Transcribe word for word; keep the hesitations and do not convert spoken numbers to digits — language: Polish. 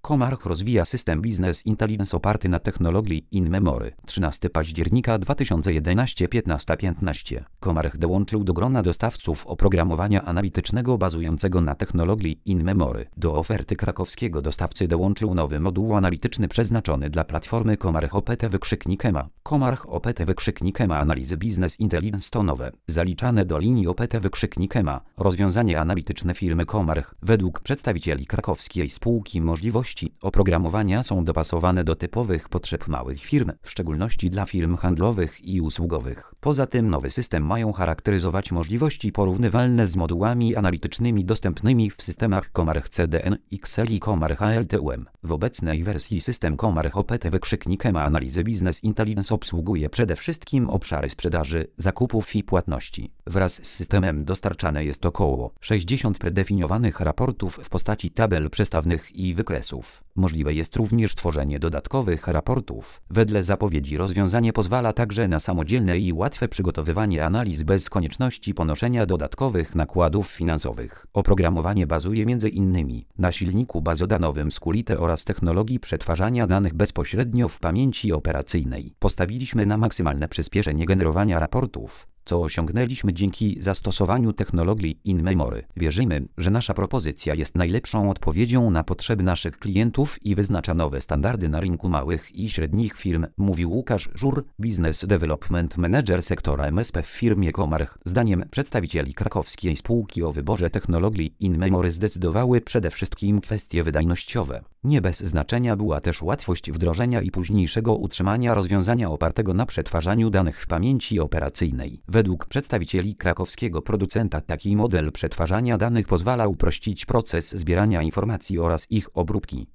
Comarch rozwija system Business Intelligence oparty na technologii in-memory. trzynastego października dwa tysiące jedenastego piętnasta piętnaście. Comarch dołączył do grona dostawców oprogramowania analitycznego bazującego na technologii in-memory. Do oferty krakowskiego dostawcy dołączył nowy moduł analityczny przeznaczony dla platformy Comarch O P T wykrzyknik E M A. Comarch O P T wykrzyknik E M A analizy Business Intelligence to nowe, zaliczane do linii O P T wykrzyknik E M A, rozwiązanie analityczne firmy Comarch. Według przedstawicieli krakowskiej spółki możliwości oprogramowania są dopasowane do typowych potrzeb małych firm, w szczególności dla firm handlowych i usługowych. Poza tym nowy system mają charakteryzować możliwości porównywalne z modułami analitycznymi dostępnymi w systemach Comarch C D N X L i Comarch A L T U M. W obecnej wersji system Comarch O P T wykrzyknik E M A analizy Business Intelligence obsługuje przede wszystkim obszary sprzedaży, zakupów i płatności. Wraz z systemem dostarczane jest około sześćdziesiąt predefiniowanych raportów w postaci tabel przestawnych i wykresów. Możliwe jest również tworzenie dodatkowych raportów. Wedle zapowiedzi rozwiązanie pozwala także na samodzielne i łatwe przygotowywanie analiz bez konieczności ponoszenia dodatkowych nakładów finansowych. Oprogramowanie bazuje między innymi na silniku bazodanowym Sqlite oraz technologii przetwarzania danych bezpośrednio w pamięci operacyjnej. Postawiliśmy na maksymalne przyspieszenie generowania raportów, co osiągnęliśmy dzięki zastosowaniu technologii in-memory. Wierzymy, że nasza propozycja jest najlepszą odpowiedzią na potrzeby naszych klientów i wyznacza nowe standardy na rynku małych i średnich firm, mówił Łukasz Żur, Business Development Manager sektora M S P w firmie Comarch. Zdaniem przedstawicieli krakowskiej spółki o wyborze technologii in-memory zdecydowały przede wszystkim kwestie wydajnościowe. Nie bez znaczenia była też łatwość wdrożenia i późniejszego utrzymania rozwiązania opartego na przetwarzaniu danych w pamięci operacyjnej. Według przedstawicieli krakowskiego producenta taki model przetwarzania danych pozwala uprościć proces zbierania informacji oraz ich obróbki.